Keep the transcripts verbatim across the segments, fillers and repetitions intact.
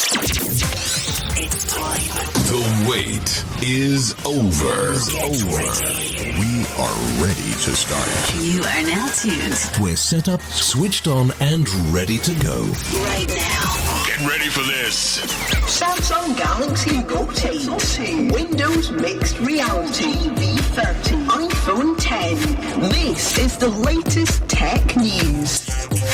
It's time. The wait is over. over. We are ready to start. You are now tuned. We're set up, switched on, and ready to go. Right now. Get ready for this. Samsung Galaxy Note eight, Windows Mixed Reality V thirty, iPhone ten. This is the latest tech news.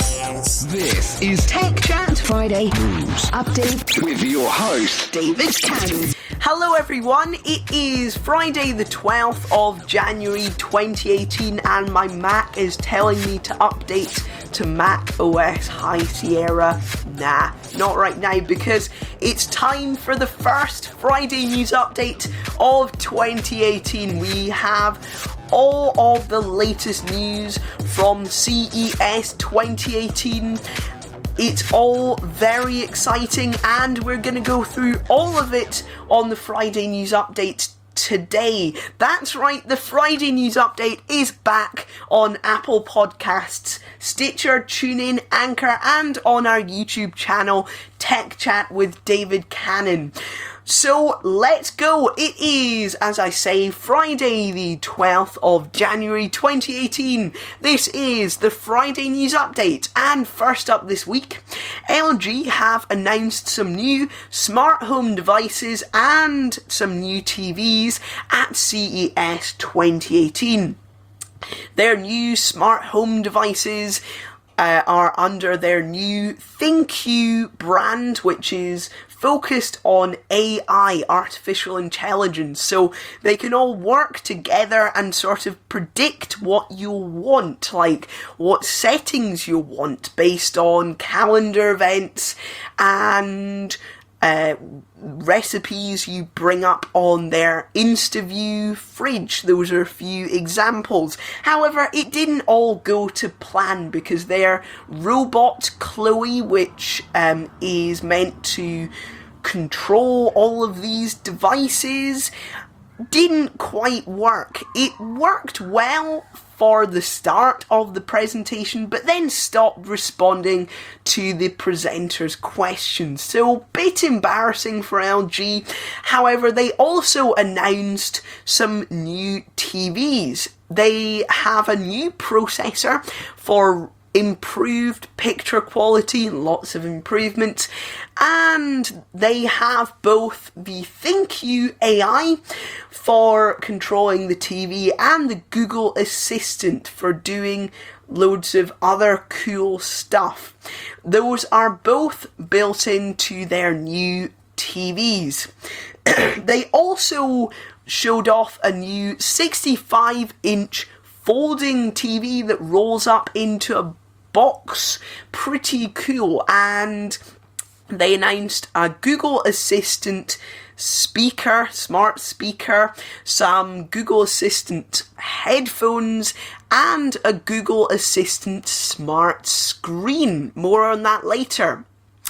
This is Tech Chat Friday News Update with your host, David Cannon. Hello everyone, it is Friday the twelfth of January twenty eighteen and my Mac is telling me to update to Mac O S High Sierra. Nah, not right now because it's time for the first Friday news update of twenty eighteen. We have all of the latest news from C E S twenty eighteen. It's all very exciting and we're going to go through all of it on the Friday News Update today. That's right, the Friday News Update is back on Apple Podcasts, Stitcher, TuneIn, Anchor, and on our YouTube channel, Tech Chat with David Cannon. So let's go. It is, as I say, Friday the twelfth of January twenty eighteen. This is the Friday News Update. And first up this week, L G have announced some new smart home devices and some new T Vs at C E S twenty eighteen. Their new smart home devices uh, are under their new ThinQ brand, which is focused on A I, artificial intelligence, so they can all work together and sort of predict what you'll want, like what settings you want based on calendar events and uh, recipes you bring up on their InstaView fridge. Those are a few examples. However, it didn't all go to plan because their robot Chloe, which um, is meant to control all of these devices, didn't quite work. It worked well for the start of the presentation, but then stopped responding to the presenter's questions. So, a bit embarrassing for L G. However, they also announced some new T Vs. They have a new processor for improved picture quality, lots of improvements, and they have both the ThinQ A I for controlling the T V and the Google Assistant for doing loads of other cool stuff. Those are both built into their new T Vs. They also showed off a new sixty-five inch folding T V that rolls up into a box. Pretty cool. And they announced a Google Assistant speaker, smart speaker, some Google Assistant headphones, and a Google Assistant smart screen. More on that later.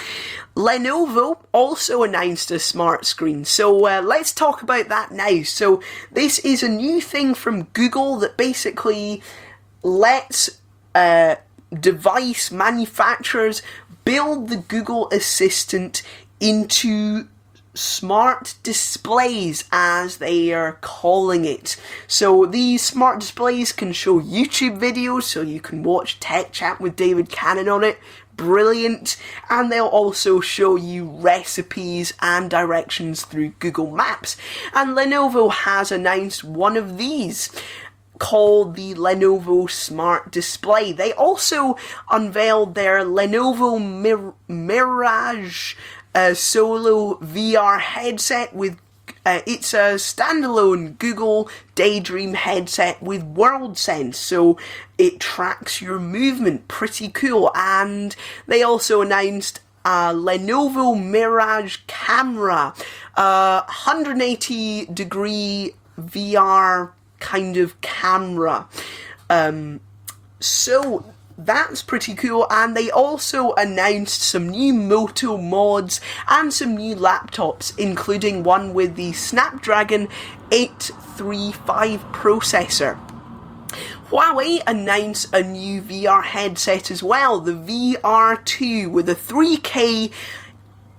Lenovo also announced a smart screen, so uh, let's talk about that now. So this is a new thing from Google that basically lets uh, device manufacturers build the Google Assistant into smart displays, as they are calling it. So these smart displays can show YouTube videos, so you can watch Tech Chat with David Cannon on it. Brilliant. And they'll also show you recipes and directions through Google Maps. And Lenovo has announced one of these, called the Lenovo Smart Display. They also unveiled their Lenovo Mir- Mirage uh, Solo V R headset with Uh, it's a standalone Google Daydream headset with WorldSense, so it tracks your movement. Pretty cool. And they also announced a Lenovo Mirage camera, a one hundred eighty degree V R kind of camera. Um, so that's pretty cool. And they also announced some new Moto mods and some new laptops, including one with the Snapdragon eight thirty-five processor. Huawei announced a new V R headset as well, the V R two, with a three K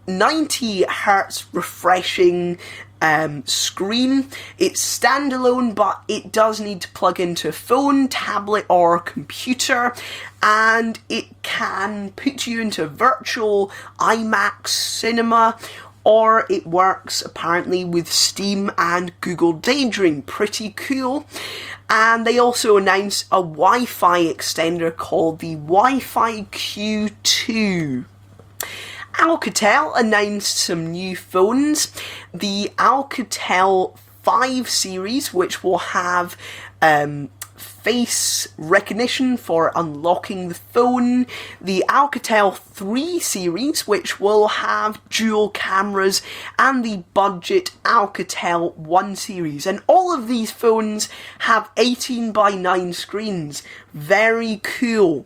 ninety hertz refreshing um, screen. It's standalone, but it does need to plug into a phone, tablet or computer, and it can put you into virtual IMAX cinema, or it works apparently with Steam and Google Daydream. Pretty cool. And they also announced a Wi-Fi extender called the Wi-Fi Q two. Alcatel announced some new phones. The Alcatel five series, which will have um, face recognition for unlocking the phone. The Alcatel three series, which will have dual cameras. And the budget Alcatel one series. And all of these phones have eighteen by nine screens. Very cool.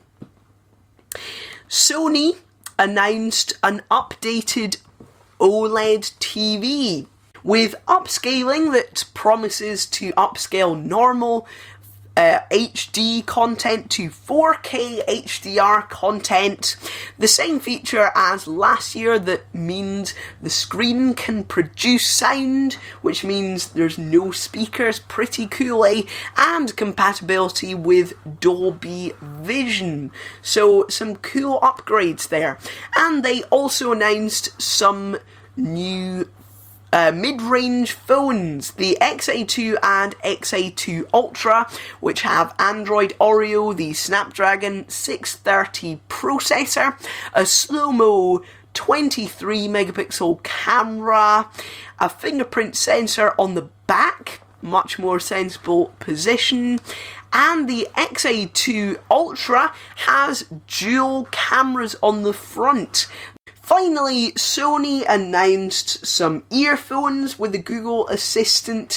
Sony announced an updated OLED T V with upscaling that promises to upscale normal uh, H D content to four K H D R content. The same feature as last year, that means the screen can produce sound, which means there's no speakers. Pretty cool, eh? And compatibility with Dolby Vision. So some cool upgrades there. And they also announced some new Uh, mid-range phones, the X A two and X A two Ultra, which have Android Oreo, the Snapdragon six thirty processor, a slow-mo twenty-three megapixel camera, a fingerprint sensor on the back, much more sensible position, and the X A two Ultra has dual cameras on the front. Finally, Sony announced some earphones with the Google Assistant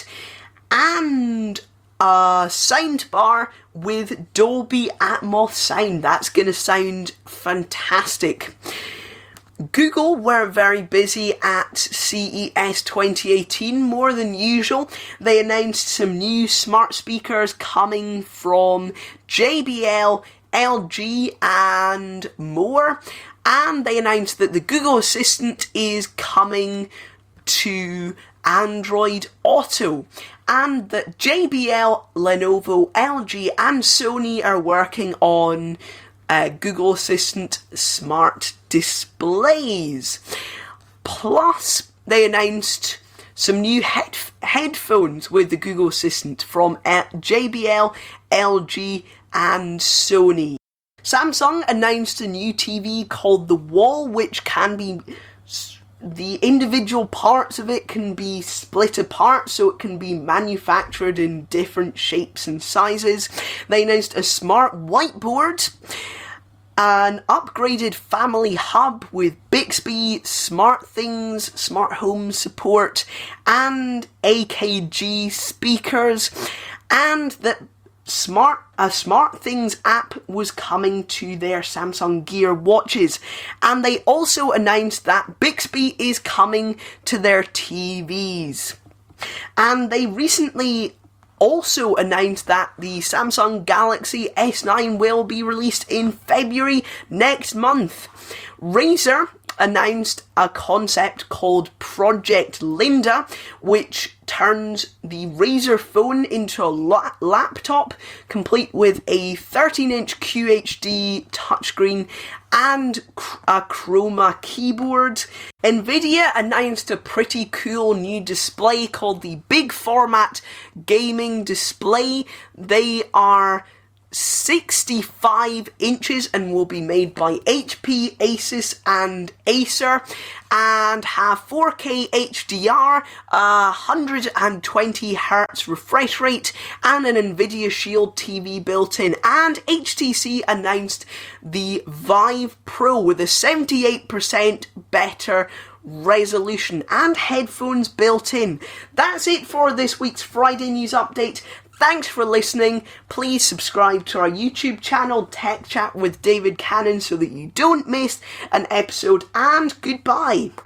and a soundbar with Dolby Atmos sound. That's going to sound fantastic. Google were very busy at C E S twenty eighteen, more than usual. They announced some new smart speakers coming from J B L, L G and more. And they announced that the Google Assistant is coming to Android Auto, and that J B L, Lenovo, L G and Sony are working on uh, Google Assistant smart displays. Plus, they announced some new head- headphones with the Google Assistant from uh, J B L, L G and Sony. Samsung announced a new T V called The Wall, which can be, the individual parts of it can be split apart, so it can be manufactured in different shapes and sizes. They announced a smart whiteboard, an upgraded family hub with Bixby, SmartThings, smart home support, and A K G speakers, and that Smart a SmartThings app was coming to their Samsung Gear watches, and they also announced that Bixby is coming to their T Vs. And they recently also announced that the Samsung Galaxy S nine will be released in February next month. Razer announced a concept called Project Linda, which turns the Razer phone into a la- laptop, complete with a thirteen inch Q H D touchscreen and a Chroma keyboard. Nvidia announced a pretty cool new display called the Big Format Gaming Display. They are sixty-five inches and will be made by H P, Asus and Acer, and have four K H D R, a one hundred twenty hertz refresh rate and an Nvidia Shield T V built in. And H T C announced the Vive Pro with a seventy-eight percent better resolution and headphones built in. That's it for this week's Friday News Update. Thanks for listening. Please subscribe to our YouTube channel, Tech Chat with David Cannon, so that you don't miss an episode, and goodbye.